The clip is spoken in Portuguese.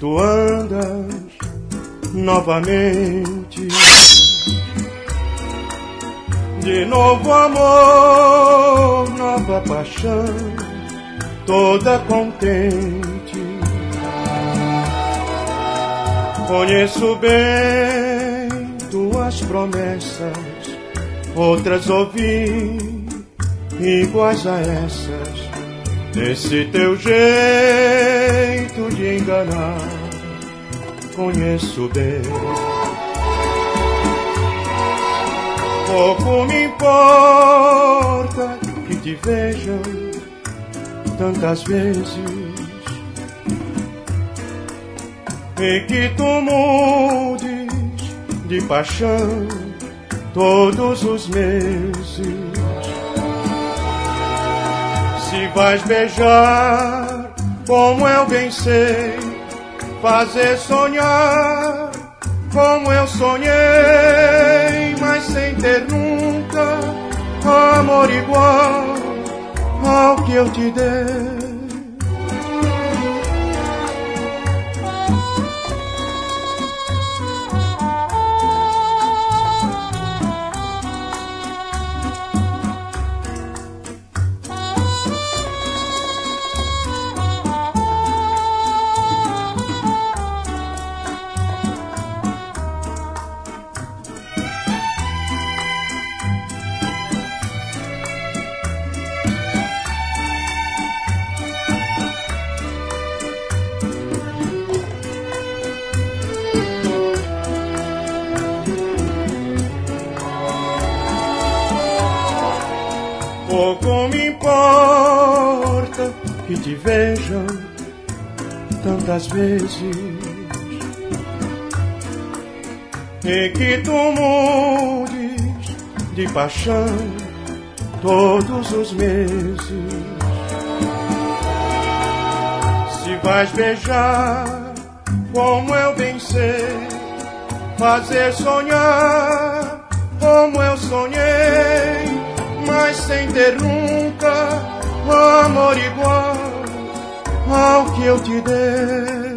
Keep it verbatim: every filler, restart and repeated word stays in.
tu andas novamente. De novo amor, nova paixão, toda contente. Conheço bem tuas promessas, outras ouvi iguais a essas. Esse teu jeito de enganar, conheço bem. Pouco me importa que te vejam tantas vezes e que tu mudes de paixão todos os meses. Se vais beijar, como eu bem sei, fazer sonhar, como eu sonhei, mas sem ter nunca amor igual ao que eu te dei. Pouco me importa que te vejam tantas vezes e que tu mudes de paixão todos os meses. Se vais beijar, como eu bem sei, fazer sonhar, como eu sonhei, mas sem ter nunca amor igual ao que eu te dei.